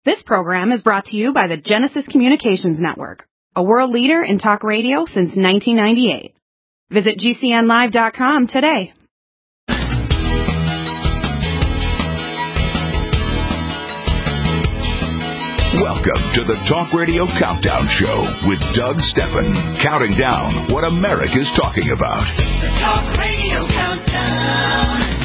This program is brought to you by the Genesis Communications Network, a world leader in talk radio since 1998. Visit GCNlive.com today. Welcome to the Talk Radio Countdown Show with Doug Steffen, counting down what America's talking about. The Talk Radio Countdown.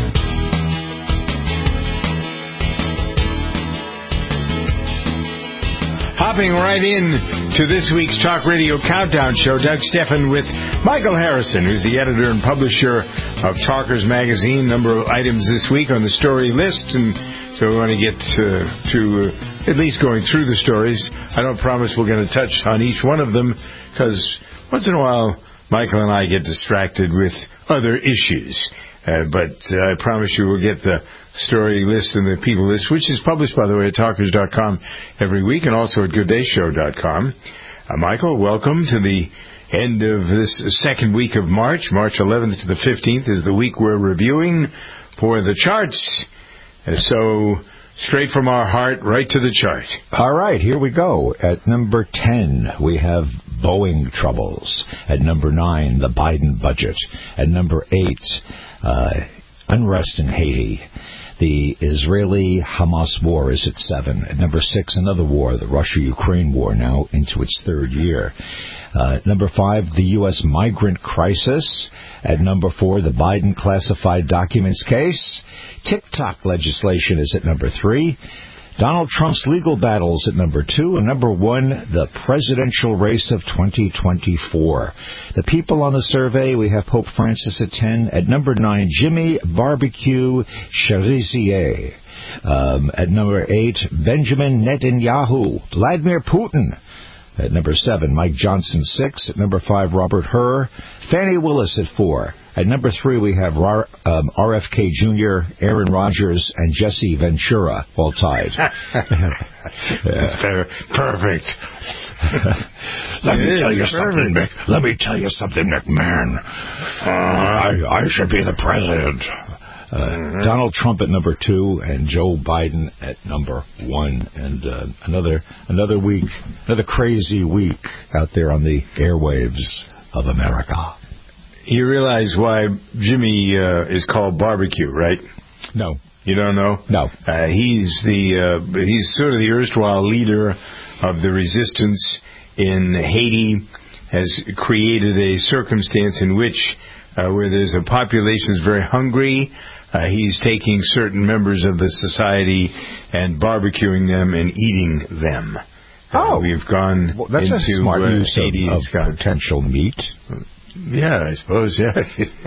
Hopping right in to this week's Talk Radio Countdown Show, Doug Steffen with Michael Harrison, who's the editor and publisher of Talkers Magazine. Number of items this week on the story list, and so we want to get to at least going through the stories. I don't promise we're going to touch on each one of them, because once in a while Michael and I get distracted with other issues. But I promise you we'll get the story list and the people list, which is published, by the way, at Talkers.com every week and also at GoodDayShow.com. Michael, welcome to the end of this second week of March. March 11th to the 15th is the week we're reviewing for the charts. So, straight from our heart, right to the chart. All right, here we go. At number 10, we have Boeing troubles. At number 9, the Biden budget. At number 8, unrest in Haiti. The Israeli-Hamas war is at 7. At number 6, another war, the Russia-Ukraine war, now into its third year. Number 5, the U.S. migrant crisis. At number 4, the Biden classified documents case. TikTok legislation is at number 3. Donald Trump's legal battles at number 2. And number 1, the presidential race of 2024. The people on the survey, we have Pope Francis at 10. At number 9, Jimmy Barbecue Cherizier. At number 8, Benjamin Netanyahu. Vladimir Putin. At number 7, Mike Johnson, 6. At number 5, Robert Hur. Fannie Willis at 4. At number 3, we have RFK Jr., Aaron Rodgers, and Jesse Ventura, all tied. Perfect. Let me tell you something, McMahon. I should be the president. Donald Trump at number 2 and Joe Biden at number 1. And another week, another crazy week out there on the airwaves of America. You realize why Jimmy is called barbecue, right? No. You don't know? No. He's sort of the erstwhile leader of the resistance in Haiti, has created a circumstance in which where there's a population that's very hungry, he's taking certain members of the society and barbecuing them and eating them. We've gone that's into a smart use Haiti of potential meat. Yeah, I suppose, yeah.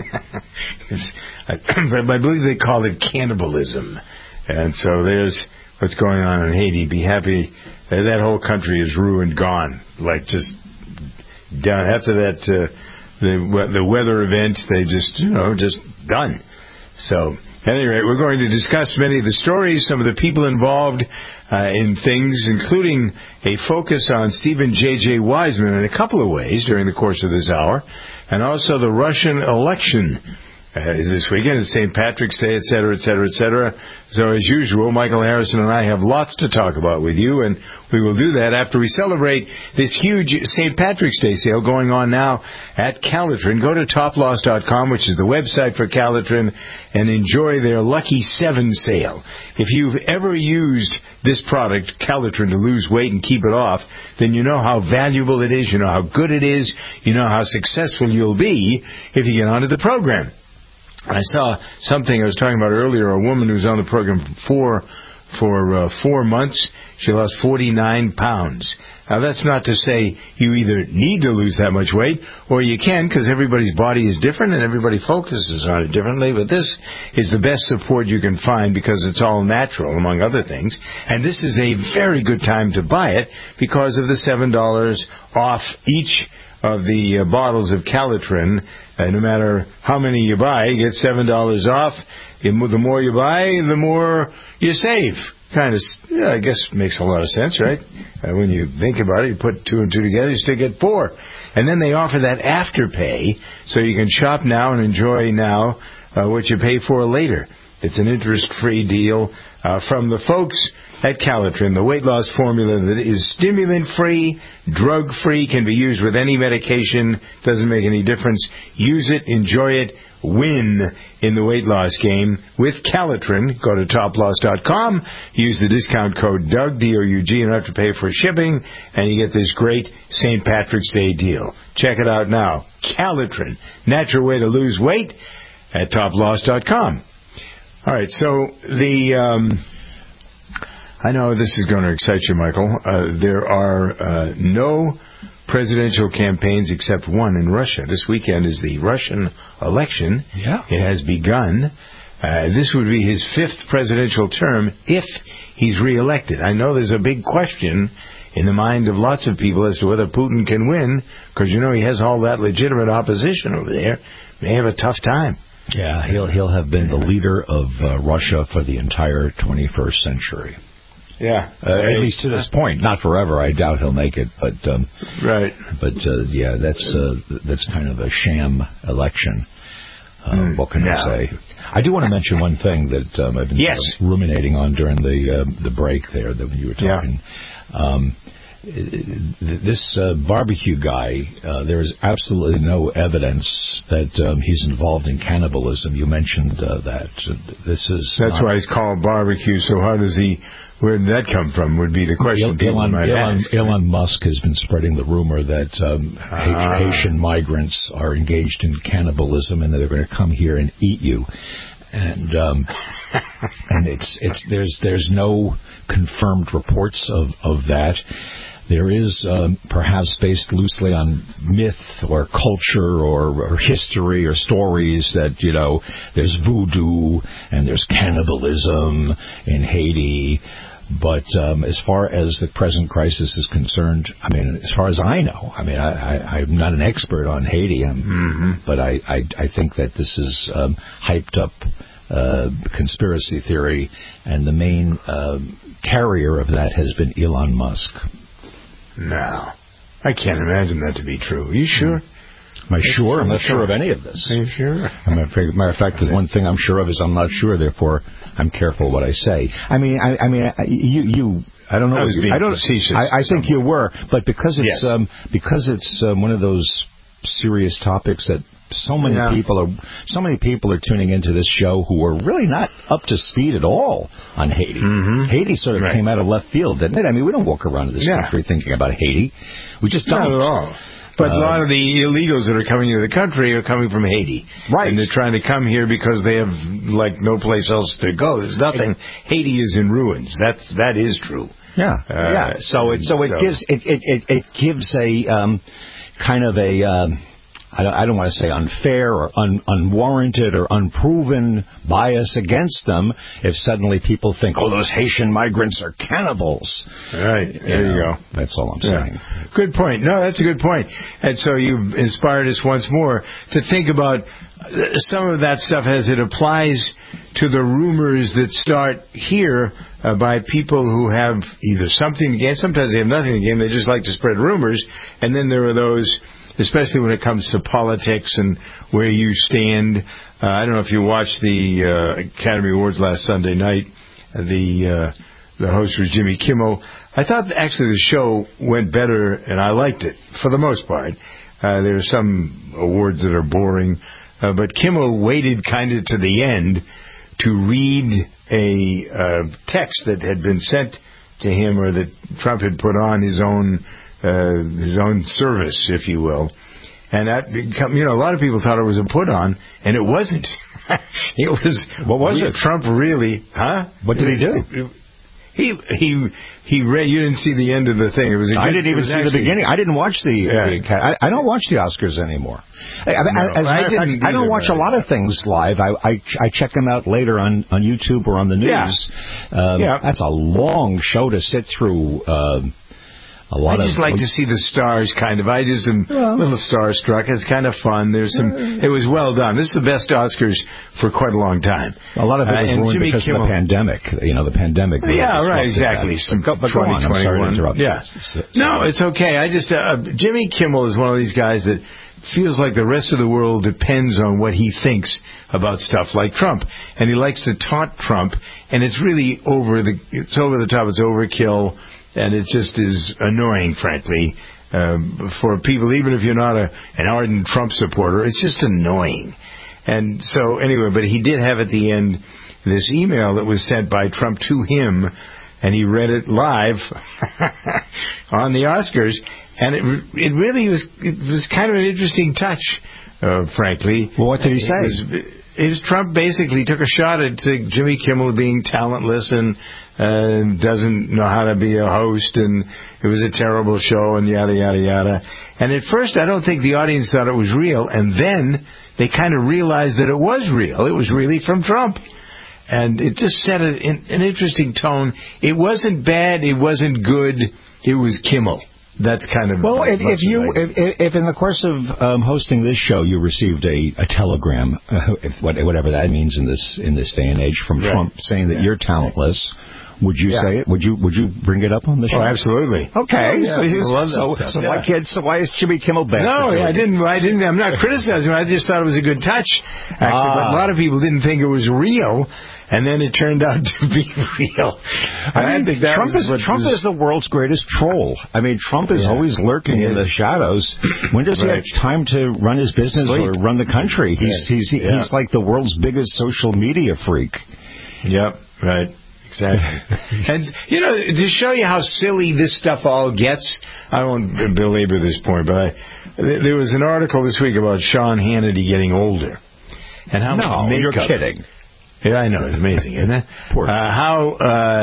I believe they call it cannibalism. And so there's what's going on in Haiti. Be happy that whole country is ruined, gone. Like just down after that, the weather event, they just done. So, at any rate, we're going to discuss many of the stories, some of the people involved in things, including a focus on Stephen J.J. Wiseman in a couple of ways during the course of this hour, and also the Russian election is this weekend. It's St. Patrick's Day, et cetera, et cetera, et cetera. So, as usual, Michael Harrison and I have lots to talk about with you, and we will do that after we celebrate this huge St. Patrick's Day sale going on now at Calitrin. Go to toploss.com, which is the website for Calitrin, and enjoy their Lucky 7 sale. If you've ever used this product, Calitrin, to lose weight and keep it off, then you know how valuable it is, you know how good it is, you know how successful you'll be if you get onto the program. I saw something I was talking about earlier, a woman who's on the program for 4 months. She lost 49 pounds. Now, that's not to say you either need to lose that much weight or you can, because everybody's body is different and everybody focuses on it differently. But this is the best support you can find because it's all natural, among other things. And this is a very good time to buy it because of the $7 off each of the bottles of Calitrin. No matter how many you buy, you get $7 off. The more you buy, the more you save. Kind of, I guess, makes a lot of sense, right? When you think about it, you put 2 and 2 together, you still get 4. And then they offer that afterpay, so you can shop now and enjoy now what you pay for later. It's an interest-free deal from the folks at Calitrin, the weight loss formula that is stimulant-free, drug-free, can be used with any medication, doesn't make any difference. Use it, enjoy it, win in the weight loss game with Calitrin. Go to toploss.com, use the discount code DOUG, D-O-U-G, you don't have to pay for shipping, and you get this great St. Patrick's Day deal. Check it out now. Calitrin, natural way to lose weight at toploss.com. All right, so I know this is going to excite you, Michael. There are no presidential campaigns except one in Russia. This weekend is the Russian election. Yeah. It has begun. This would be his 5th presidential term if he's reelected. I know there's a big question in the mind of lots of people as to whether Putin can win, because, you know, he has all that legitimate opposition over there. May have a tough time. Yeah, he'll have been the leader of Russia for the entire 21st century. Yeah, at least to this point. Not forever. I doubt he'll make it, but right. But yeah, that's kind of a sham election. What can I say? I do want to mention one thing that I've been ruminating on during the break there that when you were talking. Yeah. This barbecue guy, there is absolutely no evidence that he's involved in cannibalism. You mentioned that. That's why he's called barbecue. So how does he? Where did that come from? Would be the question. Elon Musk has been spreading the rumor that Haitian migrants are engaged in cannibalism and that they're going to come here and eat you. And there's no confirmed reports of that. There is perhaps based loosely on myth or culture or history or stories that, you know, there's voodoo and there's cannibalism in Haiti. But as far as the present crisis is concerned, I mean, as far as I know, I mean, I'm not an expert on Haiti, but I think that this is hyped up conspiracy theory, and the main carrier of that has been Elon Musk. No, I can't imagine that to be true. Are you sure? Am I sure? I'm not sure of any of this. Are you sure? Matter of fact, there's one thing I'm sure of is I'm not sure. Therefore, I'm careful what I say. I mean, you. I don't know. I was being facetious. I think you were, but because it's one of those serious topics that so many people are tuning into this show who are really not up to speed at all on Haiti. Haiti sort of came out of left field, didn't it? I mean, we don't walk around in this country thinking about Haiti. We just don't. Not at all. But a lot of the illegals that are coming into the country are coming from Haiti. Right. And they're trying to come here because they have, like, no place else to go. There's nothing. Haiti is in ruins. That is true. Yeah. So it gives a kind of a I don't want to say unfair or unwarranted or unproven bias against them if suddenly people think, oh, those Haitian migrants are cannibals. Right. There you go. That's all I'm saying. Good point. No, that's a good point. And so you've inspired us once more to think about some of that stuff as it applies to the rumors that start here by people who have either something against, sometimes they have nothing against, they just like to spread rumors, and then there are those, especially when it comes to politics and where you stand. I don't know if you watched the Academy Awards last Sunday night. The host was Jimmy Kimmel. I thought actually the show went better, and I liked it for the most part. There are some awards that are boring, but Kimmel waited kind of to the end to read a text that had been sent to him, or that Trump had put on his own service, if you will. And that, you know, a lot of people thought it was a put on, and it wasn't. It was. What was it? Trump really? What did he do? He read. You didn't see the end of the thing. It was. I didn't even see the beginning. I didn't watch I don't watch the Oscars anymore. I don't watch a lot of things live. I check them out later on YouTube or on the news. That's a long show to sit through. I just like to see the stars, kind of. I just am a little starstruck. It's kind of fun. There's some. It was well done. This is the best Oscars for quite a long time. A lot of it was ruined because of the pandemic. You know, the pandemic. Right, exactly. But go on. I'm sorry to interrupt. Yeah. No, it's okay. I just Jimmy Kimmel is one of these guys that feels like the rest of the world depends on what he thinks about stuff like Trump. And he likes to taunt Trump, and it's really over the top, it's overkill, and it just is annoying, frankly, for people, even if you're not an ardent Trump supporter. It's just annoying. And so, anyway, but he did have at the end this email that was sent by Trump to him, and he read it live on the Oscars, and it really was kind of an interesting touch, frankly. Well, what did he say? Trump basically took a shot at Jimmy Kimmel being talentless and doesn't know how to be a host, and it was a terrible show, and yada, yada, yada. And at first, I don't think the audience thought it was real, and then they kind of realized that it was real. It was really from Trump. And it just set an interesting tone. It wasn't bad. It wasn't good. It was Kimmel. That's kind of... Well, if in the course of hosting this show you received a telegram, whatever that means in this day and age, from Trump saying that you're talentless, would you say it? Would you bring it up on the show? Oh, absolutely. Okay. So why is Jimmy Kimmel bad? No, I didn't. I'm not criticizing him. I just thought it was a good touch, actually. But a lot of people didn't think it was real. And then it turned out to be real. I think Trump is the world's greatest troll. I mean, Trump is always lurking in the shadows. When does he have time to run his business or run the country? He's like the world's biggest social media freak. Yep, right. Exactly. And, to show you how silly this stuff all gets, I won't belabor this point, but there was an article this week about Sean Hannity getting older. And how much makeup... You're kidding. Yeah, I know. It's amazing, isn't it? How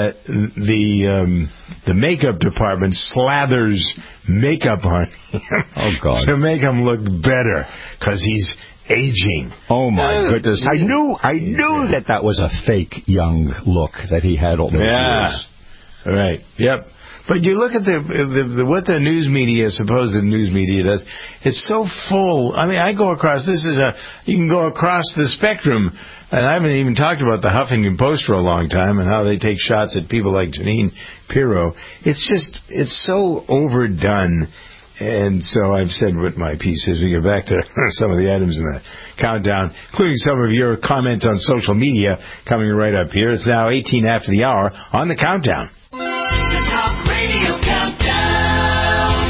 the makeup department slathers makeup on him to make him look better because he's aging. Oh, my goodness. I knew that was a fake young look that he had all those years. Right. Yep. But you look at what the news media, supposed news media does, it's so full. I mean, I go across, you can go across the spectrum, and I haven't even talked about the Huffington Post for a long time and how they take shots at people like Jeanine Pirro. It's so overdone. And so I've said what my piece is. We get back to some of the items in the countdown, including some of your comments on social media coming right up here. It's now 18 after the hour on the countdown. The Talk Radio Countdown.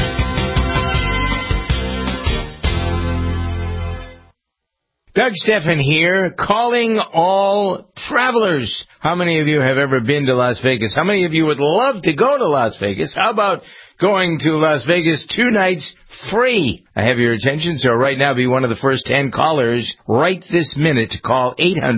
Doug Stephan here, calling all travelers. How many of you have ever been to Las Vegas? How many of you would love to go to Las Vegas? How about going to Las Vegas 2 nights free? I have your attention, so right now be one of the first 10 callers right this minute. Call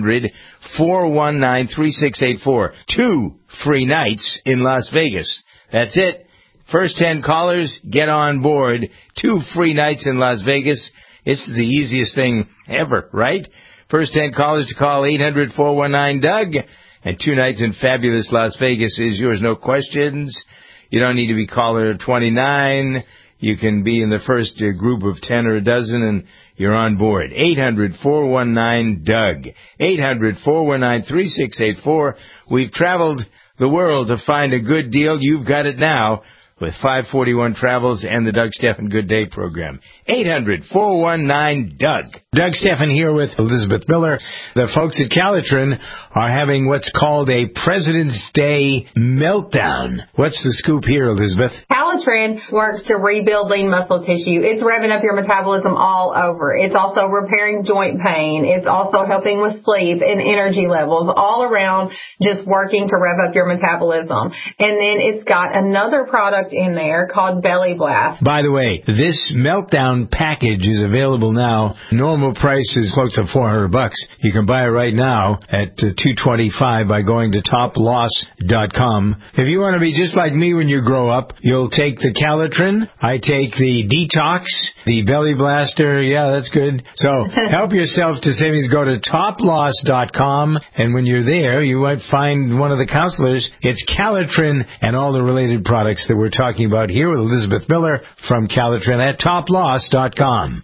800-419-3684. 2 free nights in Las Vegas. That's it. First 10 callers, get on board. 2 free nights in Las Vegas. It's the easiest thing ever, right? First 10 callers to call 800-419-DOUG. And 2 nights in fabulous Las Vegas is yours, no questions. You don't need to be caller 29. You can be in the first group of 10 or a dozen, and you're on board. 800-419-DOUG. 800-419-3684. We've traveled the world to find a good deal. You've got it now with 541 Travels and the Doug Stephan Good Day program. 800-419-DOUG. Doug Stephan here with Elizabeth Miller. The folks at Calitrin are having what's called a President's Day meltdown. What's the scoop here, Elizabeth? Calitrin works to rebuild lean muscle tissue. It's revving up your metabolism all over. It's also repairing joint pain. It's also helping with sleep and energy levels, all around just working to rev up your metabolism. And then it's got another product in there called Belly Blast. By the way, this meltdown package is available now. Normal price is close to $400. You can buy it right now at $225 by going to toploss.com. If you want to be just like me when you grow up, you'll take the Calitrin. I take the Detox, the Belly Blaster. Yeah, that's good. So help yourself to savings. Go to toploss.com, and when you're there, you might find one of the counselors. It's Calitrin and all the related products that we're talking about here with Elizabeth Miller from Calitrin at toploss.com.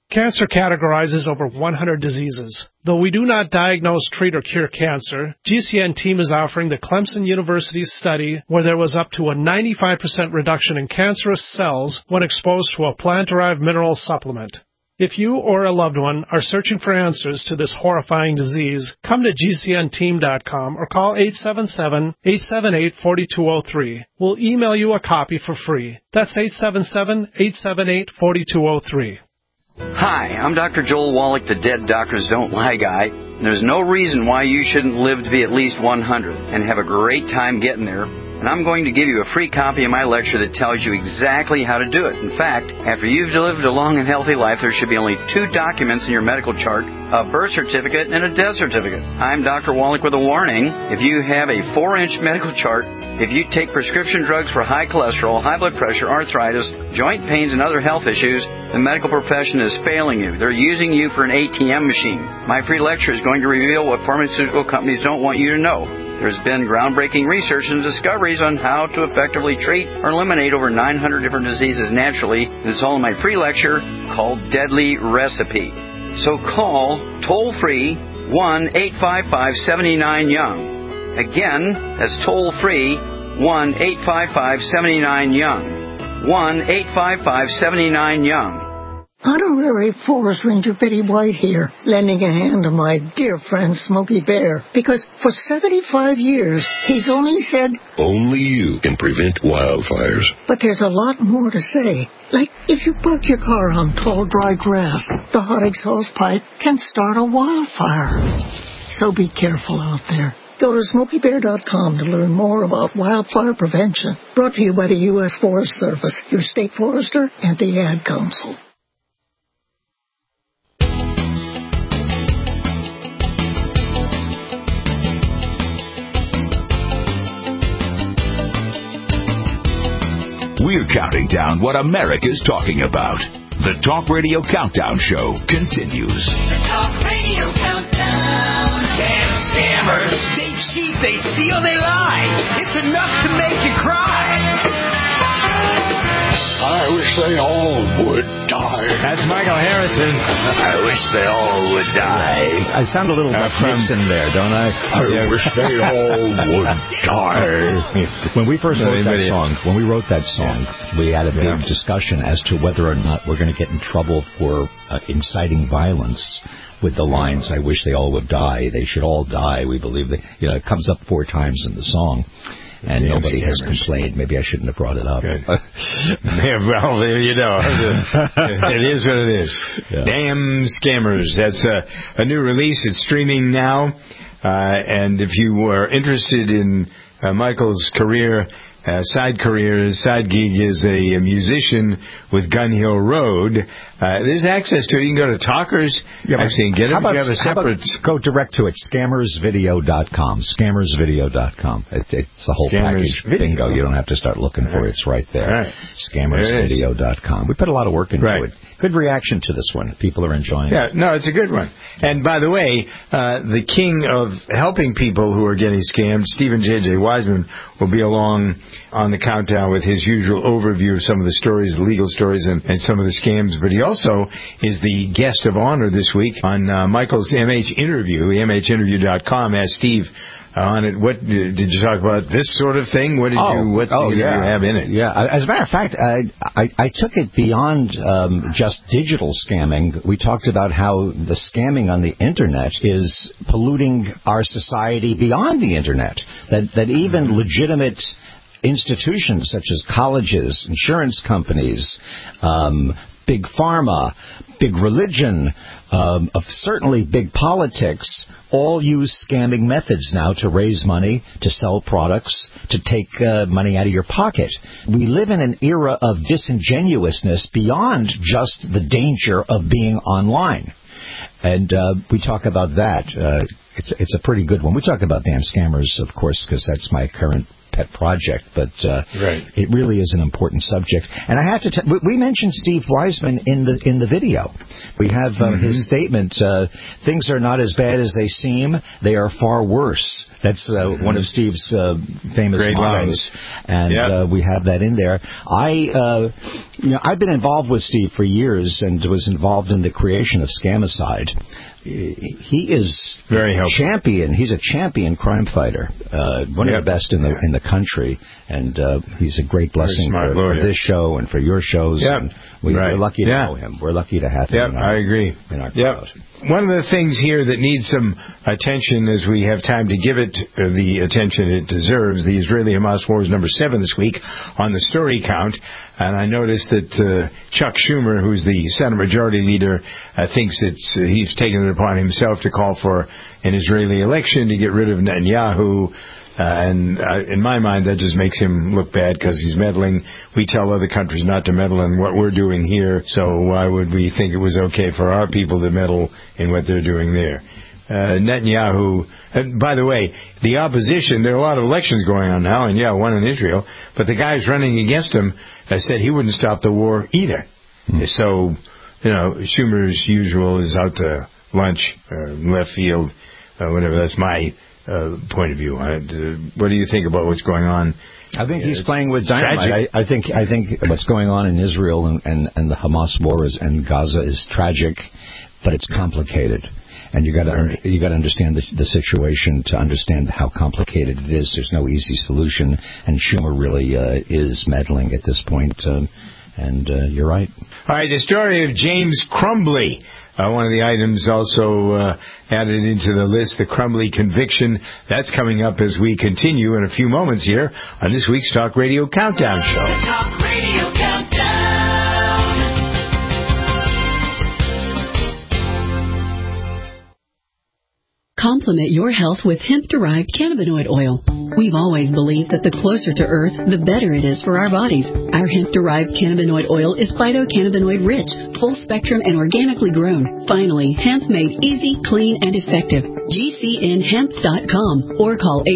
Cancer categorizes over 100 diseases. Though we do not diagnose, treat, or cure cancer, GCN team is offering the Clemson University study where there was up to a 95% reduction in cancerous cells when exposed to a plant-derived mineral supplement. If you or a loved one are searching for answers to this horrifying disease, come to GCNteam.com or call 877-878-4203. We'll email you a copy for free. That's 877-878-4203. Hi, I'm Dr. Joel Wallach, the Dead Doctors Don't Lie guy. And there's no reason why you shouldn't live to be at least 100 and have a great time getting there. And I'm going to give you a free copy of my lecture that tells you exactly how to do it. In fact, after you've lived a long and healthy life, there should be only 2 documents in your medical chart, a birth certificate and a death certificate. I'm Dr. Wallach with a warning. If you have a 4-inch medical chart, if you take prescription drugs for high cholesterol, high blood pressure, arthritis, joint pains, and other health issues, the medical profession is failing you. They're using you for an ATM machine. My free lecture is going to reveal what pharmaceutical companies don't want you to know. There's been groundbreaking research and discoveries on how to effectively treat or eliminate over 900 different diseases naturally. And it's all in my free lecture called Deadly Recipe. So call toll-free 1-855-79-YOUNG. Again, that's toll-free 1-855-79-YOUNG. 1-855-79-YOUNG. Honorary Forest Ranger Betty White here, lending a hand to my dear friend Smokey Bear, because for 75 years, he's only said, only you can prevent wildfires. But there's a lot more to say. Like, if you park your car on tall, dry grass, the hot exhaust pipe can start a wildfire. So be careful out there. Go to SmokeyBear.com to learn more about wildfire prevention. Brought to you by the U.S. Forest Service, your state forester, and the Ad Council. We're counting down what America's talking about. The Talk Radio Countdown Show continues. The Talk Radio Countdown. Damn scammers. They cheat, they steal, they lie. It's enough to make you cry. I wish they all would die. That's Michael Harrison. I wish they all would die. I sound a little Nixon there, don't I? I wish they all would die. When we first wrote that song, we had a big discussion as to whether or not we're going to get in trouble for inciting violence with the lines, I wish they all would die. They should all die. We believe that, it comes up 4 times in the song. And nobody has complained. Maybe I shouldn't have brought it up. Yeah, well, you know, it is what it is. Yeah. Damn scammers. That's a new release. It's streaming now. And if you are interested in Michael's career, side gig is a musician with Gun Hill Road. There's access to it. You can go to Talkers actually and get it. You have a separate. Go direct to it. Scammersvideo.com. Scammersvideo.com. It's the whole package. Bingo. You don't have to start looking for it. It's right there. Right. Scammersvideo.com. We put a lot of work into it. Good reaction to this one. People are enjoying it. Yeah, no, it's a good one. And by the way, the king of helping people who are getting scammed, Stephen J.J. Wiseman, will be along on the countdown with his usual overview of some of the stories, the legal stories, and some of the scams. But he also is the guest of honor this week on Michael's MH interview. MHinterview.com asked Steve on it, what did you talk about? This sort of thing? What did you have in it? Yeah, as a matter of fact, I took it beyond just digital scamming. We talked about how the scamming on the internet is polluting our society beyond the internet. That even legitimate institutions such as colleges, insurance companies, big pharma, big religion, certainly big politics, all use scamming methods now to raise money, to sell products, to take money out of your pocket. We live in an era of disingenuousness beyond just the danger of being online. And we talk about that. it's a pretty good one. We talk about damn scammers, of course, because that's my current pet project, but it really is an important subject. And I have to we mentioned Steve Wiseman in the video. We have his statement, things are not as bad as they seem, they are far worse. That's one of Steve's famous lines. And we have that in there. I've been involved with Steve for years and was involved in the creation of Scamicide. He is very champion. He's a champion crime fighter, one of the best in the country, and he's a great blessing for this show and for your shows. And we're lucky to know him. We're lucky to have him. I agree. In our crowd. One of the things here that needs some attention, as we have time to give it the attention it deserves, the Israeli-Hamas war is number 7 this week on the story count. And I noticed that Chuck Schumer, who's the Senate Majority Leader, thinks he's taken it upon himself to call for an Israeli election to get rid of Netanyahu. And in my mind, that just makes him look bad because he's meddling. We tell other countries not to meddle in what we're doing here, so why would we think it was okay for our people to meddle in what they're doing there? Netanyahu, and by the way, the opposition, there are a lot of elections going on now, and one in Israel, but the guys running against him said he wouldn't stop the war either. So, Schumer's usual is out to lunch, left field, whatever. That's my point of view on it. What do you think about what's going on? I think he's playing with dynamite. I think what's going on in Israel and the Hamas war and Gaza is tragic, but it's complicated. And you got to understand the situation to understand how complicated it is. There's no easy solution, and Schumer really is meddling at this point. And you're right. All right, the story of James Crumbly. One of the items also added into the list, the Crumbly conviction. That's coming up as we continue in a few moments here on this week's Talk Radio Countdown Show. The Talk Radio Countdown. Complement your health with hemp-derived cannabinoid oil. We've always believed that the closer to Earth, the better it is for our bodies. Our hemp-derived cannabinoid oil is phytocannabinoid-rich, full-spectrum, and organically grown. Finally, hemp made easy, clean, and effective. GCNhemp.com or call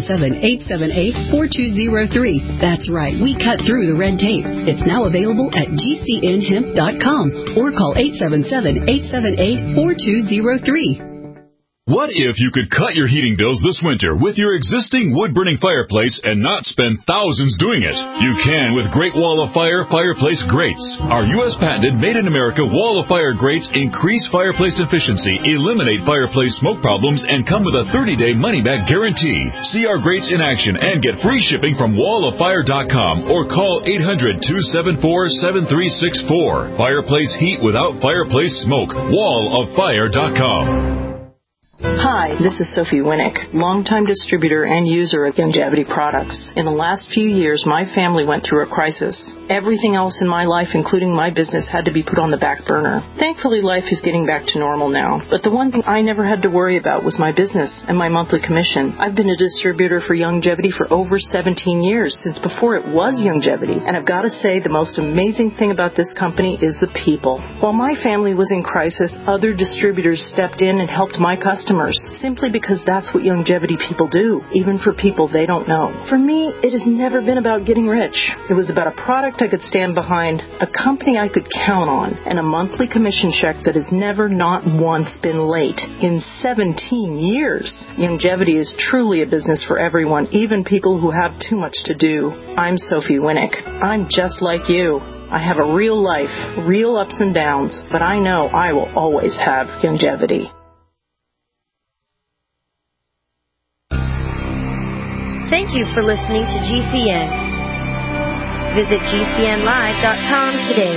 877-878-4203. That's right, we cut through the red tape. It's now available at GCNhemp.com or call 877-878-4203. What if you could cut your heating bills this winter with your existing wood-burning fireplace and not spend thousands doing it? You can with Great Wall of Fire fireplace grates. Our U.S. patented made-in-America Wall of Fire grates increase fireplace efficiency, eliminate fireplace smoke problems, and come with a 30-day money-back guarantee. See our grates in action and get free shipping from walloffire.com or call 800-274-7364. Fireplace heat without fireplace smoke. walloffire.com. Hi, this is Sophie Winnick, longtime distributor and user of Youngevity products. In the last few years, my family went through a crisis. Everything else in my life, including my business, had to be put on the back burner. Thankfully, life is getting back to normal now. But the one thing I never had to worry about was my business and my monthly commission. I've been a distributor for Youngevity for over 17 years, since before it was Youngevity. And I've got to say, the most amazing thing about this company is the people. While my family was in crisis, other distributors stepped in and helped my customers, simply because that's what Youngevity people do, even for people they don't know. For me, it has never been about getting rich. It was about a product I could stand behind, a company I could count on, and a monthly commission check that has never, not once, been late in 17 years. Youngevity is truly a business for everyone, even people who have too much to do. I'm Sophie Winnick. I'm just like you. I have a real life, real ups and downs, but I know I will always have Youngevity. Thank you for listening to GCN. Visit GCNlive.com today.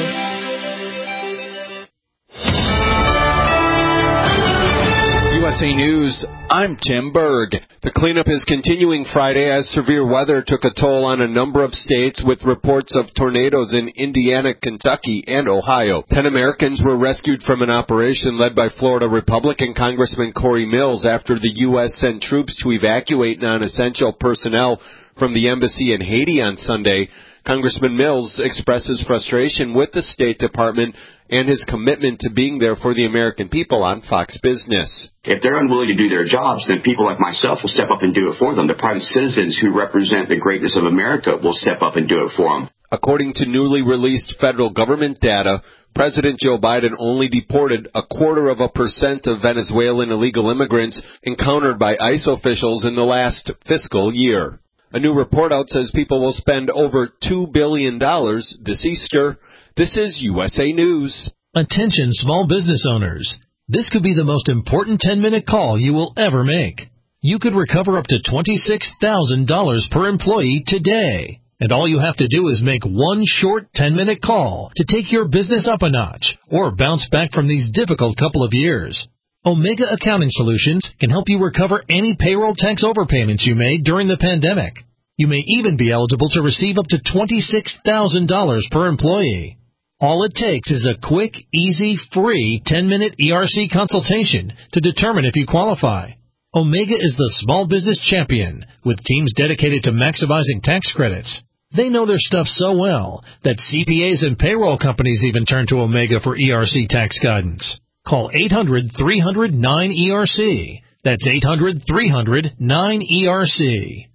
USA News, I'm Tim Berg. The cleanup is continuing Friday as severe weather took a toll on a number of states with reports of tornadoes in Indiana, Kentucky, and Ohio. 10 Americans were rescued from an operation led by Florida Republican Congressman Corey Mills after the U.S. sent troops to evacuate non-essential personnel from the embassy in Haiti on Sunday, Congressman Mills expresses frustration with the State Department and his commitment to being there for the American people on Fox Business. If they're unwilling to do their jobs, then people like myself will step up and do it for them. The private citizens who represent the greatness of America will step up and do it for them. According to newly released federal government data, President Joe Biden only deported 0.25% of Venezuelan illegal immigrants encountered by ICE officials in the last fiscal year. A new report out says people will spend over $2 billion this Easter. This is USA News. Attention small business owners. This could be the most important 10-minute call you will ever make. You could recover up to $26,000 per employee today. And all you have to do is make one short 10-minute call to take your business up a notch or bounce back from these difficult couple of years. Omega Accounting Solutions can help you recover any payroll tax overpayments you made during the pandemic. You may even be eligible to receive up to $26,000 per employee. All it takes is a quick, easy, free 10-minute ERC consultation to determine if you qualify. Omega is the small business champion with teams dedicated to maximizing tax credits. They know their stuff so well that CPAs and payroll companies even turn to Omega for ERC tax guidance. Call 800-300-9ERC. That's 800-300-9ERC.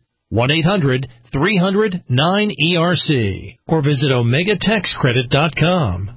1-800-300-9ERC. Or visit OmegaTaxCredit.com.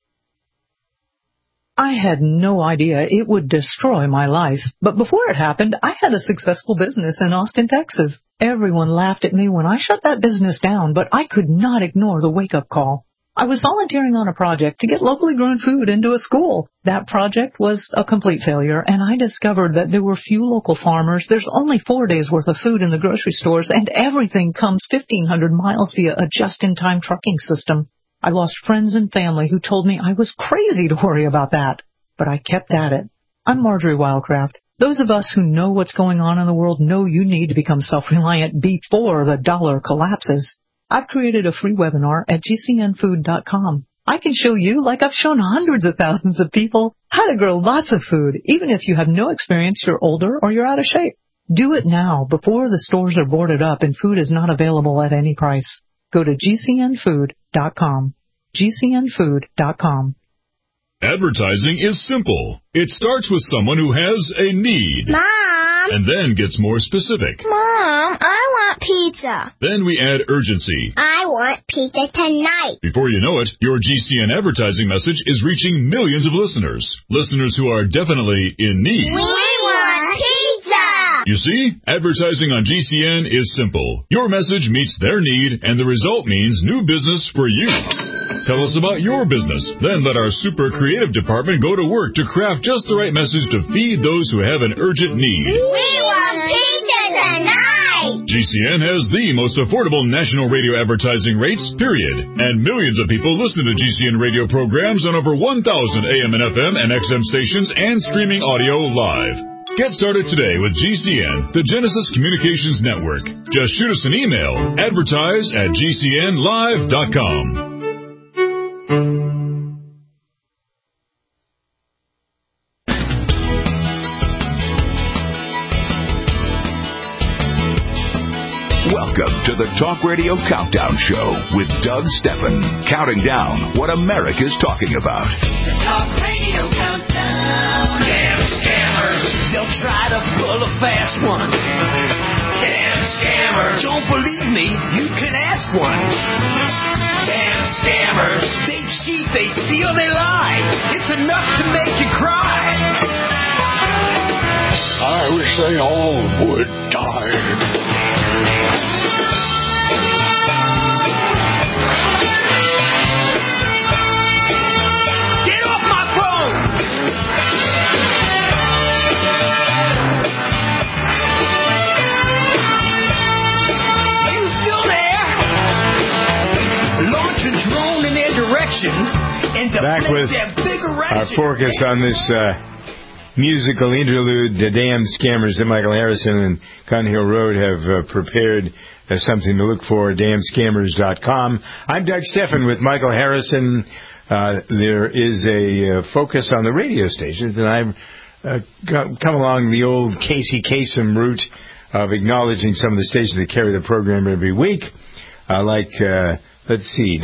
I had no idea it would destroy my life. But before it happened, I had a successful business in Austin, Texas. Everyone laughed at me when I shut that business down, but I could not ignore the wake-up call. I was volunteering on a project to get locally grown food into a school. That project was a complete failure, and I discovered that there were few local farmers. There's only 4 days' worth of food in the grocery stores, and everything comes 1,500 miles via a just-in-time trucking system. I lost friends and family who told me I was crazy to worry about that, but I kept at it. I'm Marjorie Wildcraft. Those of us who know what's going on in the world know you need to become self-reliant before the dollar collapses. I've created a free webinar at GCNfood.com. I can show you, like I've shown hundreds of thousands of people, how to grow lots of food, even if you have no experience, you're older, or you're out of shape. Do it now before the stores are boarded up and food is not available at any price. Go to GCNfood.com. GCNfood.com. Advertising is simple. It starts with someone who has a need. Mom! And then gets more specific. Mom, I want pizza. Then we add urgency. I want pizza tonight. Before you know it, your GCN advertising message is reaching millions of listeners. Listeners who are definitely in need. We want pizza! You see, advertising on GCN is simple. Your message meets their need, and the result means new business for you. Tell us about your business. Then let our super creative department go to work to craft just the right message to feed those who have an urgent need. We want pizza tonight! GCN has the most affordable national radio advertising rates, period. And millions of people listen to GCN radio programs on over 1,000 AM and FM and XM stations and streaming audio live. Get started today with GCN, the Genesis Communications Network. Just shoot us an email, advertise@gcnlive.com. Welcome to the Talk Radio Countdown Show with Doug Steffen, counting down what America's talking about. The Talk Radio Countdown. Damn scammers. They'll try to pull a fast one. Damn scammers. Don't believe me? You can ask one. Damn scammers. They cheat, they steal, they lie. It's enough to make you cry. I wish they all would die. Back with our focus on this musical interlude, The Damn Scammers, that Michael Harrison and Gun Hill Road have prepared as something to look for, damnscammers.com. I'm Doug Steffen with Michael Harrison. There is a focus on the radio stations, and I come along the old Casey Kasem route of acknowledging some of the stations that carry the program every week, like, let's see,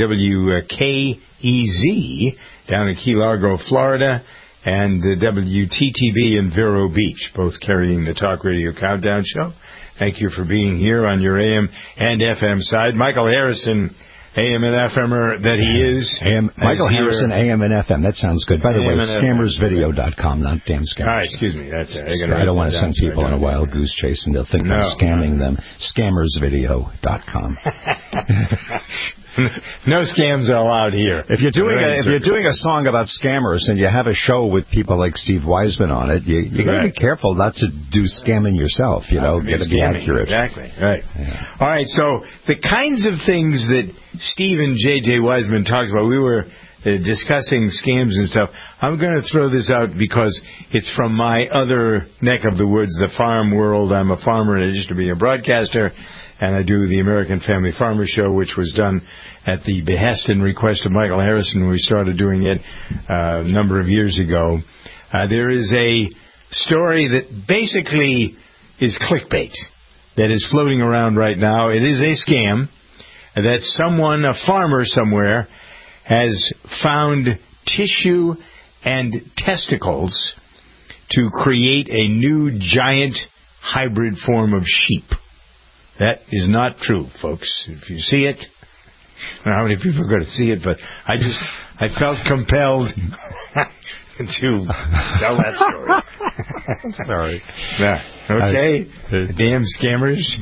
WKEZ down in Key Largo, Florida, and WTTB in Vero Beach, both carrying the Talk Radio Countdown Show. Thank you for being here on your AM and FM side. Michael Harrison, AM and FMer that he is. Michael Harrison, AM and FM. That sounds good. By the way, scammersvideo.com, not damn scammers. All right, excuse me. That's it. I don't want to send people on a wild goose chase and they'll think I'm scamming them. Scammersvideo.com. No scams allowed here. If you're doing a song about scammers and you have a show with people like Steve Wiseman on it, you got to be careful not to do scamming yourself. You know, got to be accurate. Exactly. Right. Yeah. All right. So the kinds of things that Steve and J.J. Wiseman talked about, we were discussing scams and stuff. I'm going to throw this out because it's from my other neck of the woods, the farm world. I'm a farmer in addition to being a broadcaster. And I do the American Family Farmer Show, which was done at the behest and request of Michael Harrison when we started doing it a number of years ago. There is a story that basically is clickbait that is floating around right now. It is a scam that someone, a farmer somewhere, has found tissue and testicles to create a new giant hybrid form of sheep. That is not true, folks. If you see it, I don't know how many people are going to see it, but I felt compelled to tell that story. Sorry. Yeah. Okay. Damn scammers.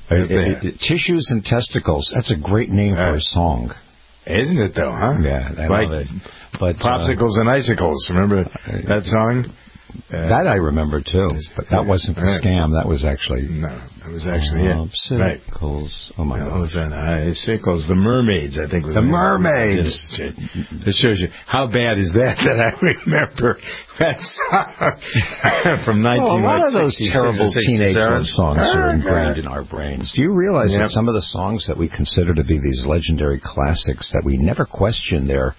Tissues and testicles. That's a great name for a song. Isn't it, though, huh? Yeah, I love it. But, Popsicles and Icicles. Remember that song? That I remember, too. But that wasn't the scam. That was actually... No, that was actually it. Popsicles. Oh, my God. Icicles. The Mermaids, I think. Was the Mermaids. It shows you how bad is that I remember that song from 1966. A lot of those terrible teenage love songs are ingrained in our brains. Do you realize that some of the songs that we consider to be these legendary classics that we never question their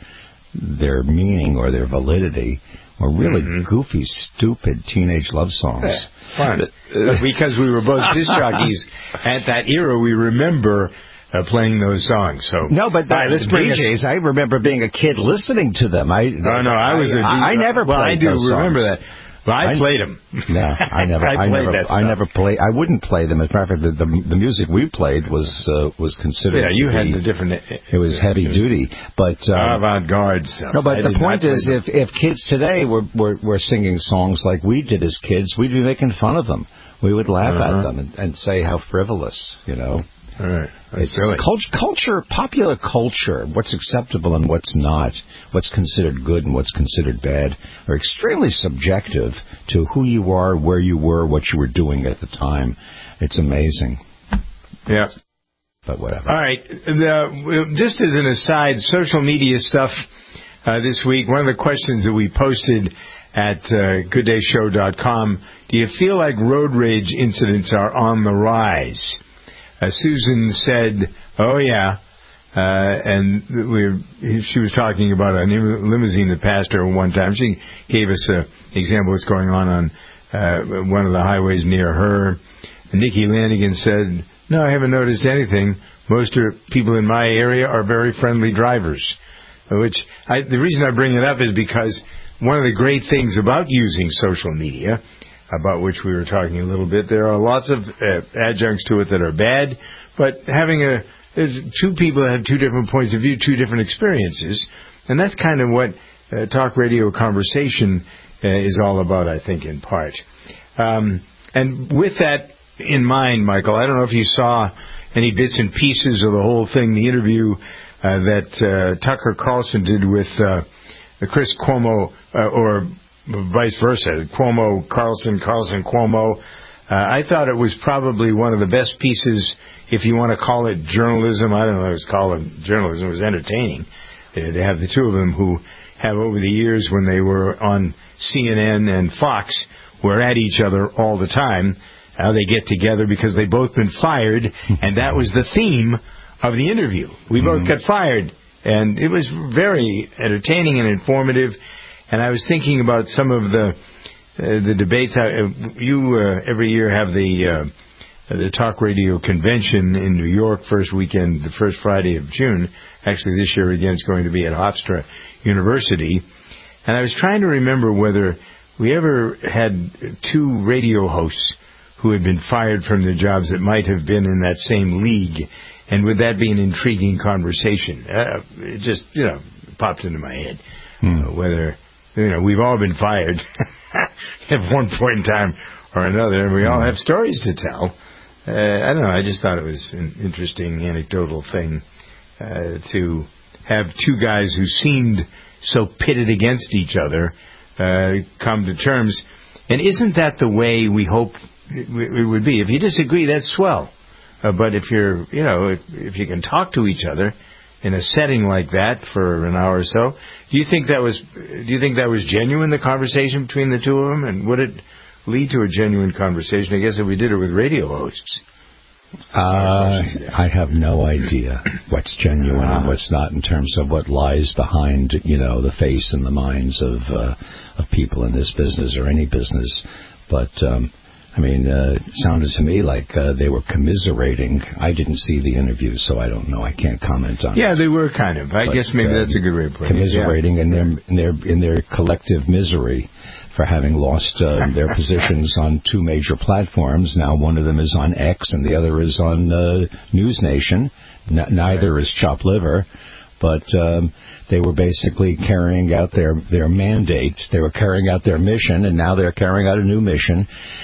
meaning or their validity were really goofy, stupid teenage love songs? Fun. Because we were both disc jockeys at that era, we remember playing those songs. So no, but let's bring DJs. I remember being a kid listening to them. I never played those songs. I remember that. Well, I played them. No, I never. I never played. I wouldn't play them. As a matter of fact, the music we played was considered. Yeah, you had the different. It was heavy duty, but avant-garde stuff. No, but the point is, if kids today were singing songs like we did as kids, we'd be making fun of them. We would laugh at them and say how frivolous, you know. All right. It's culture, popular culture, what's acceptable and what's not, what's considered good and what's considered bad, are extremely subjective to who you are, where you were, what you were doing at the time. It's amazing. Yeah. But whatever. All right. Just as an aside, social media stuff this week, one of the questions that we posted at gooddayshow.com, do you feel like road rage incidents are on the rise? Susan said, oh, yeah, and she was talking about a limousine that passed her one time. She gave us an example of what's going on one of the highways near her. And Nikki Lanigan said, no, I haven't noticed anything. Most people in my area are very friendly drivers. The reason I bring it up is because one of the great things about using social media, about which we were talking a little bit, there are lots of adjuncts to it that are bad, but having two people that have two different points of view, two different experiences, and that's kind of what talk radio conversation is all about, I think, in part. And with that in mind, Michael, I don't know if you saw any bits and pieces of the whole thing, the interview that Tucker Carlson did with Chris Cuomo, or vice versa, Cuomo, Carlson, Cuomo. I thought it was probably one of the best pieces, if you want to call it journalism. I don't know if it's called journalism. It was entertaining to have the two of them who have over the years, when they were on CNN and Fox, were at each other all the time. How they get together because they've both been fired, and that was the theme of the interview. We both got fired, and it was very entertaining and informative. And I was thinking about some of the the debates. You every year have the Talk Radio Convention in New York, first weekend, the first Friday of June. Actually, this year again it's going to be at Hofstra University. And I was trying to remember whether we ever had two radio hosts who had been fired from their jobs that might have been in that same league. And would that be an intriguing conversation? It just, popped into my head. Whether, we've all been fired at one point in time or another, and we all have stories to tell. I don't know, I just thought it was an interesting anecdotal thing to have two guys who seemed so pitted against each other come to terms. And isn't that the way we hope it would be? If you disagree, that's swell. But if you're, if you can talk to each other in a setting like that for an hour or so, do you think that was genuine, the conversation between the two of them? And would it lead to a genuine conversation? I guess if we did it with radio hosts. I have no idea what's genuine and what's not in terms of what lies behind, the face and the minds of people in this business or any business. But it sounded to me like they were commiserating. I didn't see the interview, so I don't know. I can't comment on it. Yeah, they were kind of. I guess maybe that's a good way of putting it. Commiserating in their collective misery for having lost their positions on two major platforms. Now one of them is on X and the other is on News Nation. Neither is chopped liver, but they were basically carrying out their mandate. They were carrying out their mission, and now they're carrying out a new mission.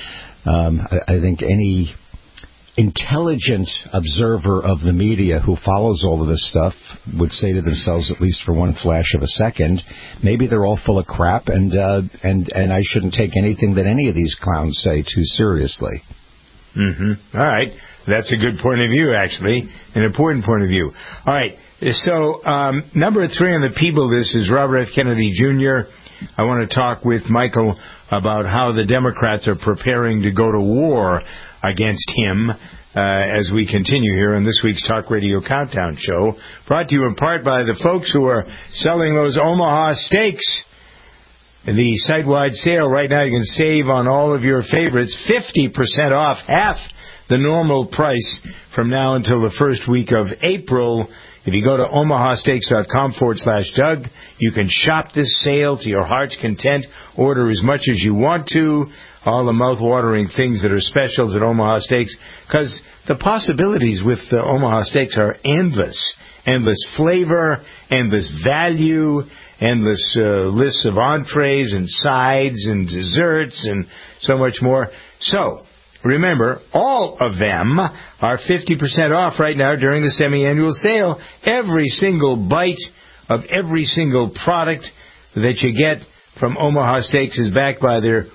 I think any intelligent observer of the media who follows all of this stuff would say to themselves, at least for one flash of a second, maybe they're all full of crap, and I shouldn't take anything that any of these clowns say too seriously. Mm-hmm. All right. That's a good point of view, actually. An important point of view. All right. So, number 3 on the people list is Robert F. Kennedy Jr. I want to talk with Michael about how the Democrats are preparing to go to war against him as we continue here on this week's Talk Radio Countdown Show, brought to you in part by the folks who are selling those Omaha steaks. The site-wide sale right now, you can save on all of your favorites 50% off, half the normal price from now until the first week of April. If you go to omahasteaks.com/Doug, you can shop this sale to your heart's content, order as much as you want to, all the mouth-watering things that are specials at Omaha Steaks, because the possibilities with Omaha Steaks are endless. Endless flavor, endless value, endless lists of entrees and sides and desserts and so much more. So, remember, all of them are 50% off right now during the semi-annual sale. Every single bite of every single product that you get from Omaha Steaks is backed by their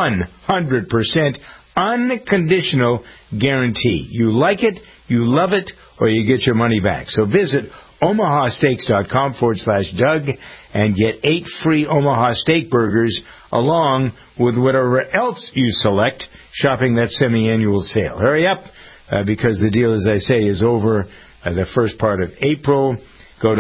100% unconditional guarantee. You like it, you love it, or you get your money back. So visit omahasteaks.com/Doug and get 8 free Omaha Steak burgers along with whatever else you select shopping that semi-annual sale. Hurry up, because the deal, as I say, is over the first part of April. Go to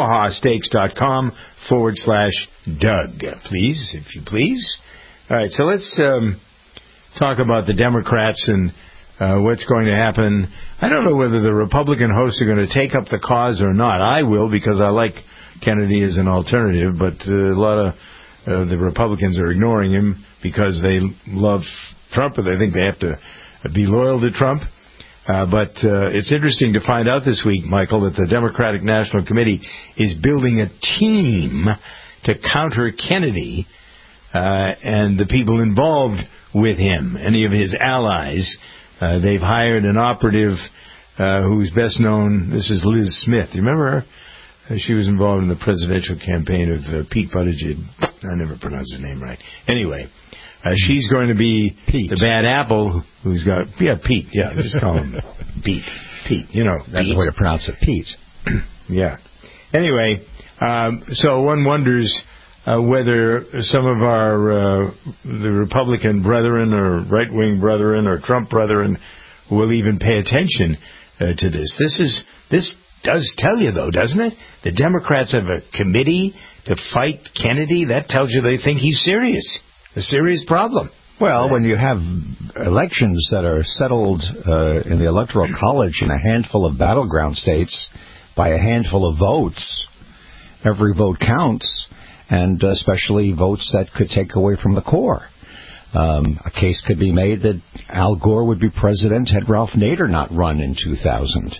omahasteaks.com/Doug, please, if you please. All right, so let's talk about the Democrats and what's going to happen. I don't know whether the Republican hosts are going to take up the cause or not. I will, because I like Kennedy as an alternative, but a lot of the Republicans are ignoring him because they love Trump, and they think they have to be loyal to Trump. But it's interesting to find out this week, Michael, that the Democratic National Committee is building a team to counter Kennedy and the people involved with him, any of his allies. They've hired an operative who's best known. This is Liz Smith. You remember her? She was involved in the presidential campaign of Pete Buttigieg. I never pronounced his name right. Anyway, she's going to be Pete, the bad apple who's got... Yeah, Pete. Yeah, just call him Pete. Pete, That's the way to pronounce it, Pete. Yeah. Anyway, so one wonders whether some of our the Republican brethren or right-wing brethren or Trump brethren will even pay attention to this. This does tell you, though, doesn't it? The Democrats have a committee to fight Kennedy. That tells you they think he's serious. a serious problem. Well, when you have elections that are settled in the Electoral College in a handful of battleground states by a handful of votes, every vote counts, and especially votes that could take away from the core. A case could be made that Al Gore would be president had Ralph Nader not run in 2000.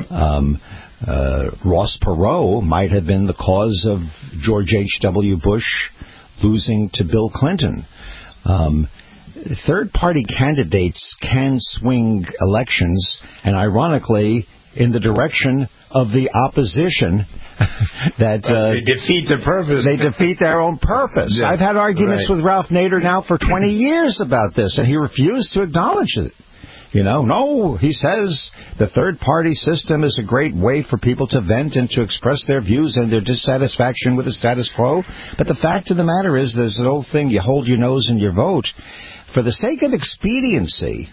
Yep. Ross Perot might have been the cause of George H.W. Bush losing to Bill Clinton. Third-party candidates can swing elections, and ironically, in the direction of the opposition. That they defeat the purpose. They defeat their own purpose. Yeah, I've had arguments with Ralph Nader now for 20 years about this, and he refused to acknowledge it. No, he says the third-party system is a great way for people to vent and to express their views and their dissatisfaction with the status quo. But the fact of the matter is, there's an old thing, you hold your nose and you vote. For the sake of expediency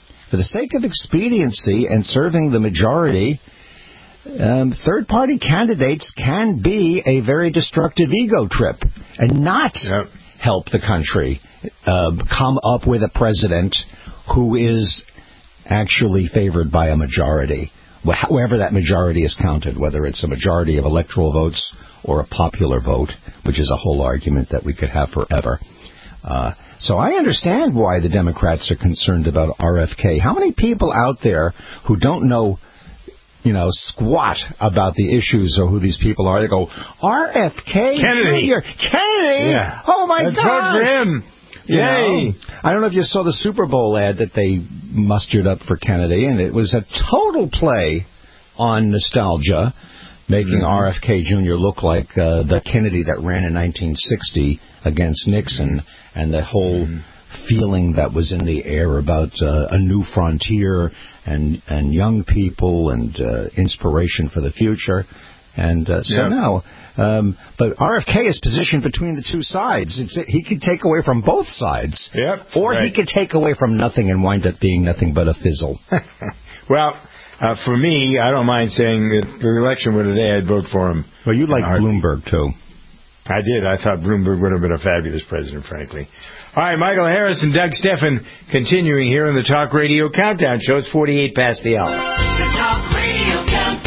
and serving the majority, third-party candidates can be a very destructive ego trip and not help the country come up with a president who is actually favored by a majority, however that majority is counted, whether it's a majority of electoral votes or a popular vote, which is a whole argument that we could have forever. So I understand why the Democrats are concerned about RFK. How many people out there who don't know, squat about the issues or who these people are, they go, RFK Kennedy. Jr. Kennedy? Yeah. Oh, my God. Vote for him. Yay. I don't know if you saw the Super Bowl ad that they mustered up for Kennedy, and it was a total play on nostalgia, making RFK Jr. look like the Kennedy that ran in 1960 against Nixon, and the whole feeling that was in the air about a new frontier and young people and inspiration for the future. And now, but RFK is positioned between the two sides. He could take away from both sides, or he could take away from nothing and wind up being nothing but a fizzle. Well, for me, I don't mind saying that the election were today, I'd vote for him. Well, you like Bloomberg, too. I did. I thought Bloomberg would have been a fabulous president, frankly. All right, Michael Harris and Doug Steffen continuing here on the Talk Radio Countdown Show. It's 48 past the hour. The Talk Radio Countdown.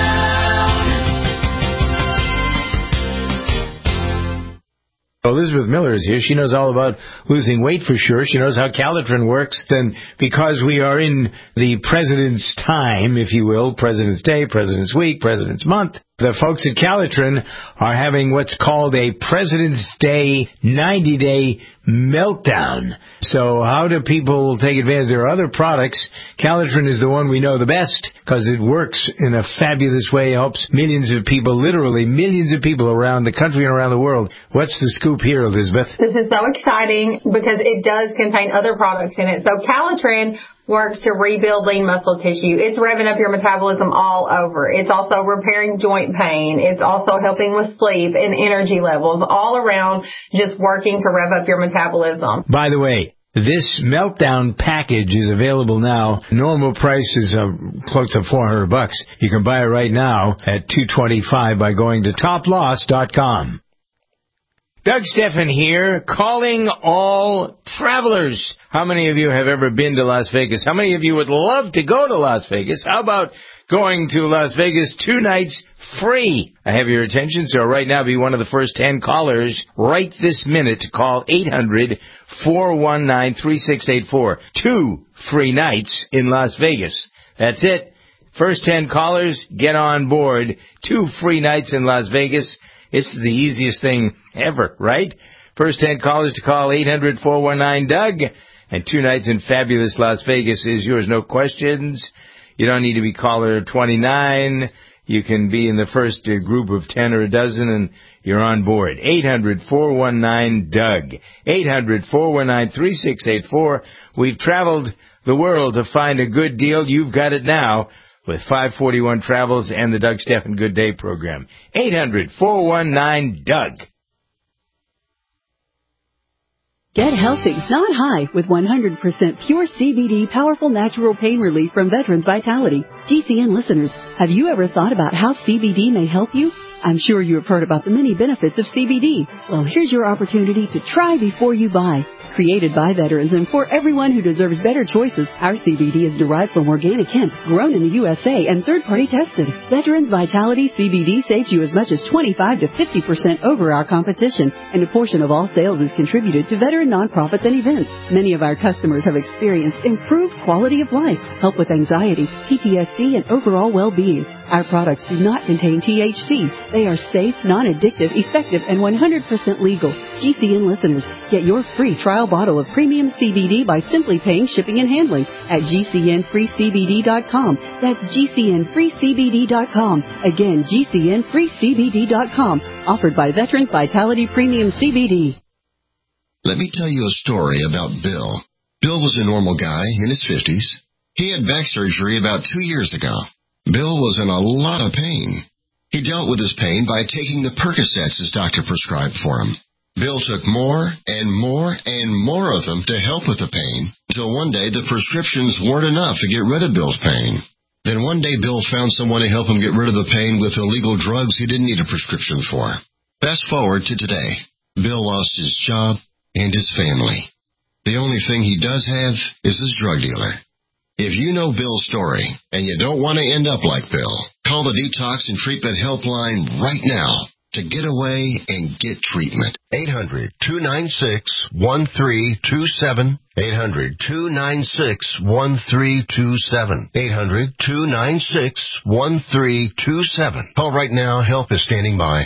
Elizabeth Miller is here. She knows all about losing weight for sure. She knows how Calitrin works. And because we are in the President's time, if you will, President's Day, President's Week, President's Month, the folks at Calitrin are having what's called a President's Day 90-day meltdown. So how do people take advantage? There are other products. Calitrin is the one we know the best because it works in a fabulous way. It helps millions of people, literally millions of people around the country and around the world. What's the scoop here, Elizabeth? This is so exciting because it does contain other products in it. So Calitrin works to rebuild lean muscle tissue. It's revving up your metabolism all over. It's also repairing joint pain. It's also helping with sleep and energy levels, all around just working to rev up your metabolism. By the way, this meltdown package is available now. Normal price is close to $400. You can buy it right now at $225 by going to toploss.com. Doug Steffen here, calling all travelers. How many of you have ever been to Las Vegas? How many of you would love to go to Las Vegas? How about going to Las Vegas 2 nights free? I have your attention, so right now be one of the first 10 callers right this minute to call 800-419-3684. 2 free nights in Las Vegas. That's it. First 10 callers, get on board. 2 free nights in Las Vegas. It's the easiest thing ever, right? First 10 callers to call 800-419-DOUG. And 2 nights in fabulous Las Vegas is yours, no questions. You don't need to be caller 29. You can be in the first group of 10 or a dozen, and you're on board. 800-419-DOUG. 800-419-3684. We've traveled the world to find a good deal. You've got it now with 541 Travels and the Doug Steffen Good Day program. 800-419-DOUG. Get healthy, not high, with 100% pure CBD powerful natural pain relief from Veterans Vitality. GCN listeners, have you ever thought about how CBD may help you? I'm sure you have heard about the many benefits of CBD. Well, here's your opportunity to try before you buy. Created by veterans and for everyone who deserves better choices, our CBD is derived from organic hemp, grown in the USA and third-party tested. Veterans Vitality CBD saves you as much as 25 to 50% over our competition, and a portion of all sales is contributed to veteran nonprofits and events. Many of our customers have experienced improved quality of life, help with anxiety, PTSD, and overall well-being. Our products do not contain THC. They are safe, non-addictive, effective, and 100% legal. GCN listeners, get your free trial bottle of premium CBD by simply paying shipping and handling at GCNFreeCBD.com. That's GCNFreeCBD.com. Again, GCNFreeCBD.com. Offered by Veterans Vitality Premium CBD. Let me tell you a story about Bill. Bill was a normal guy in his 50s. He had back surgery about 2 years ago. Bill was in a lot of pain. He dealt with his pain by taking the Percocets his doctor prescribed for him. Bill took more and more and more of them to help with the pain, until one day the prescriptions weren't enough to get rid of Bill's pain. Then one day Bill found someone to help him get rid of the pain with illegal drugs he didn't need a prescription for. Fast forward to today. Bill lost his job and his family. The only thing he does have is his drug dealer. If you know Bill's story and you don't want to end up like Bill, call the Detox and Treatment Helpline right now to get away and get treatment. 800-296-1327. 800-296-1327. 800-296-1327. Call right now. Help is standing by.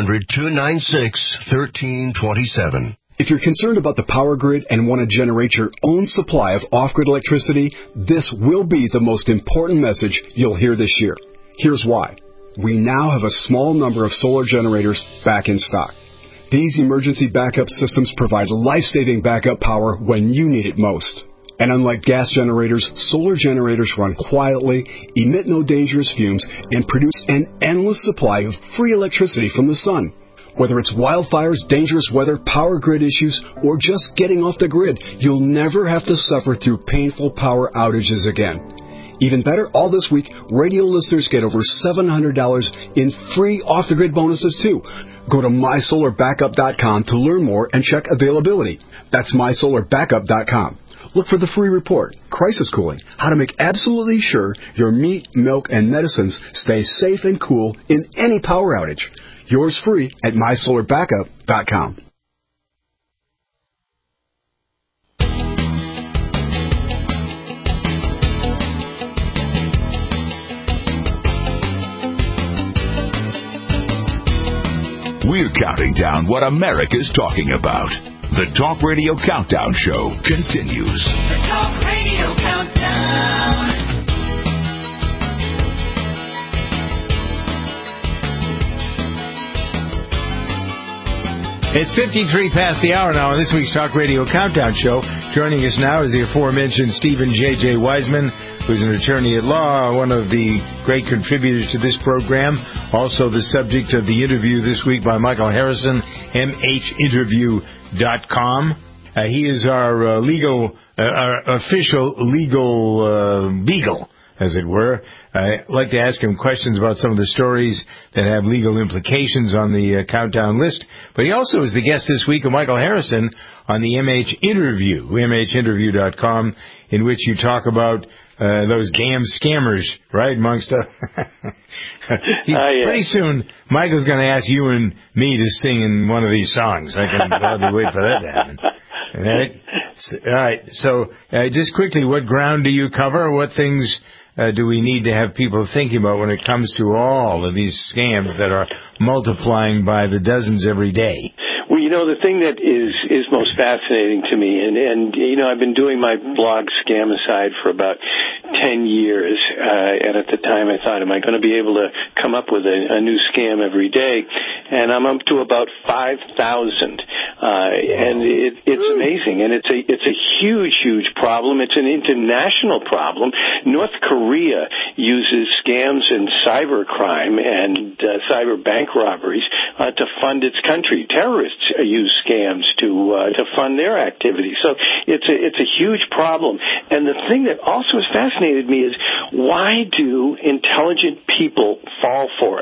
800-296-1327. If you're concerned about the power grid and want to generate your own supply of off-grid electricity, this will be the most important message you'll hear this year. Here's why. We now have a small number of solar generators back in stock. These emergency backup systems provide life-saving backup power when you need it most. And unlike gas generators, solar generators run quietly, emit no dangerous fumes, and produce an endless supply of free electricity from the sun. Whether it's wildfires, dangerous weather, power grid issues, or just getting off the grid, you'll never have to suffer through painful power outages again. Even better, all this week, radio listeners get over $700 in free off-the-grid bonuses, too. Go to MySolarBackup.com to learn more and check availability. That's MySolarBackup.com. Look for the free report, Crisis Cooling, how to make absolutely sure your meat, milk, and medicines stay safe and cool in any power outage. Yours free at MySolarBackup.com. We're counting down what America's talking about. The Talk Radio Countdown Show continues. The Talk Radio Countdown. It's 53 past the hour now on this week's Talk Radio Countdown Show. Joining us now is the aforementioned Stephen J.J. Wiseman, who's an attorney at law, one of the great contributors to this program. Also the subject of the interview this week by Michael Harrison, MHinterview.com. He is our official legal beagle, as it were. I like to ask him questions about some of the stories that have legal implications on the countdown list. But he also is the guest this week of Michael Harrison on the MH Interview, MHinterview.com, in which you talk about those damn scammers, right, amongst us. Pretty soon, Michael's going to ask you and me to sing in one of these songs. I can hardly wait for that to happen. All right. So just quickly, what ground do you cover? What things do we need to have people thinking about when it comes to all of these scams that are multiplying by the dozens every day? Well, you know, the thing that is most fascinating to me, and you know, I've been doing my blog Scamicide for about 10 years, and at the time I thought, am I going to be able to come up with a new scam every day? And I'm up to about 5,000, and it's amazing, and it's a huge problem. It's an international problem. North Korea uses scams and cybercrime and cyber bank robberies to fund its country. Terrorists use scams to fund their activities. So it's a huge problem. And the thing that also has fascinated me is, why do intelligent people fall for it?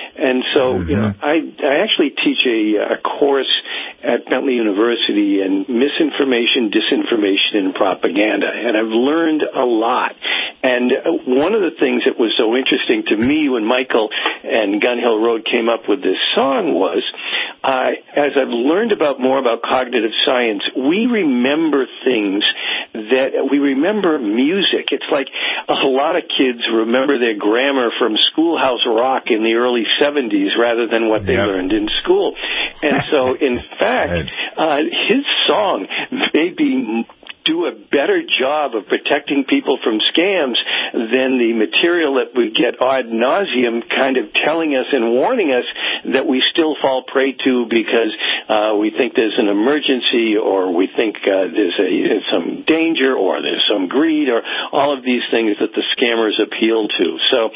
And so, you know, I actually teach a course at Bentley University in misinformation, disinformation, and propaganda, and I've learned a lot. And one of the things that was so interesting to me when Michael and Gun Hill Road came up with this song was, as I've learned more about cognitive science, we remember things that we remember music. It's like a lot of kids remember their grammar from Schoolhouse Rock in the early 70s rather than what they learned in school. And so, in fact, his song maybe do a better job of protecting people from scams than the material that we get ad nauseum kind of telling us and warning us that we still fall prey to because we think there's an emergency, or we think there's some danger, or there's some greed, or all of these things that the scammers appeal to. So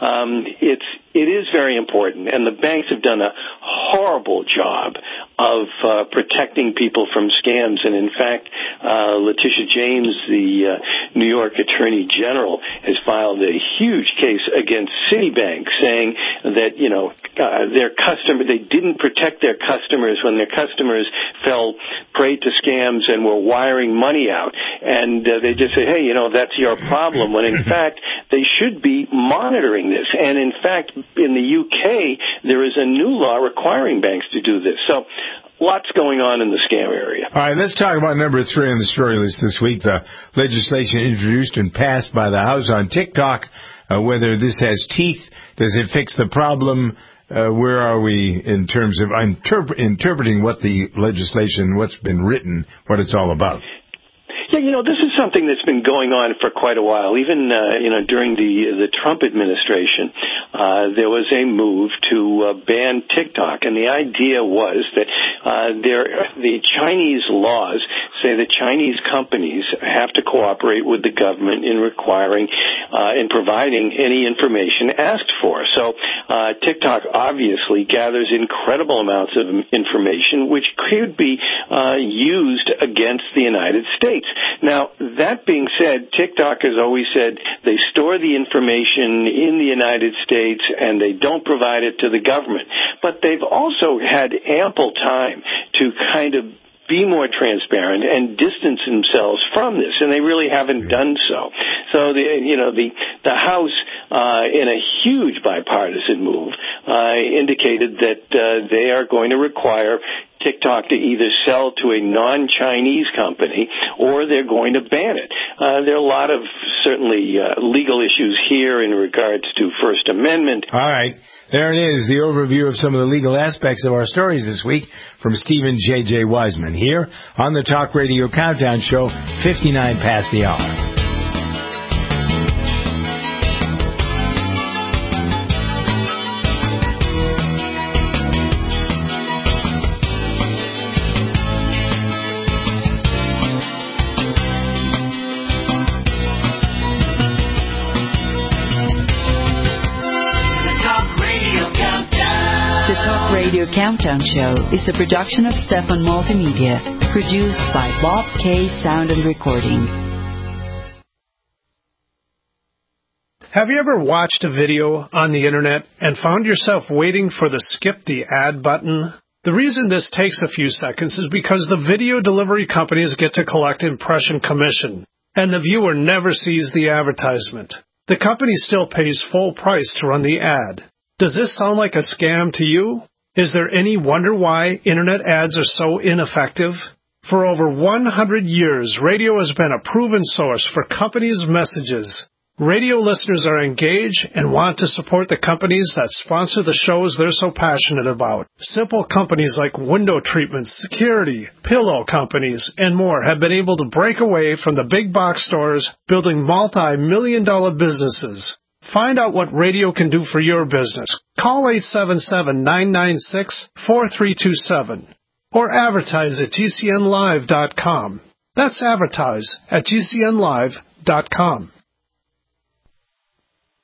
it is very important, and the banks have done a horrible job of protecting people from scams. And in fact, Letitia James, the New York Attorney General, has filed a huge case against Citibank, saying that, you know, they didn't protect their customers when their customers fell prey to scams and were wiring money out. And they just say, hey, you know, that's your problem, when in fact they should be monitoring this. And in fact, in the UK, there is a new law requiring banks to do this. So lots going on in the scam area. All right, let's talk about number 3 on the story list this week, the legislation introduced and passed by the House on TikTok. Whether this has teeth, does it fix the problem? Where are we in terms of interpreting what the legislation, what's been written, what it's all about? Yeah, you know, this is something that's been going on for quite a while. Even, you know, during the Trump administration, there was a move to ban TikTok. And the idea was that the Chinese laws say that Chinese companies have to cooperate with the government in requiring in providing any information asked for. So TikTok obviously gathers incredible amounts of information which could be used against the United States. Now, that being said, TikTok has always said they store the information in the United States and they don't provide it to the government. But they've also had ample time to kind of be more transparent and distance themselves from this, and they really haven't done so. So the House, in a huge bipartisan move, indicated that they are going to require TikTok to either sell to a non-Chinese company or they're going to ban it. There are a lot of certainly legal issues here in regards to First Amendment. All right. There it is, the overview of some of the legal aspects of our stories this week from Stephen J.J. Wiseman here on the Talk Radio Countdown Show, 59 past the hour. Radio Countdown Show is a production of Stefan Multimedia, produced by Bob K. Sound and Recording. Have you ever watched a video on the internet and found yourself waiting for the skip the ad button? The reason this takes a few seconds is because the video delivery companies get to collect impression commission, and the viewer never sees the advertisement. The company still pays full price to run the ad. Does this sound like a scam to you? Is there any wonder why internet ads are so ineffective? For over 100 years, radio has been a proven source for companies' messages. Radio listeners are engaged and want to support the companies that sponsor the shows they're so passionate about. Simple companies like window treatments, security, pillow companies, and more have been able to break away from the big box stores, building multi-million-dollar businesses. Find out what radio can do for your business. Call 877-996-4327 or advertise at GCNlive.com. That's advertise at GCNlive.com.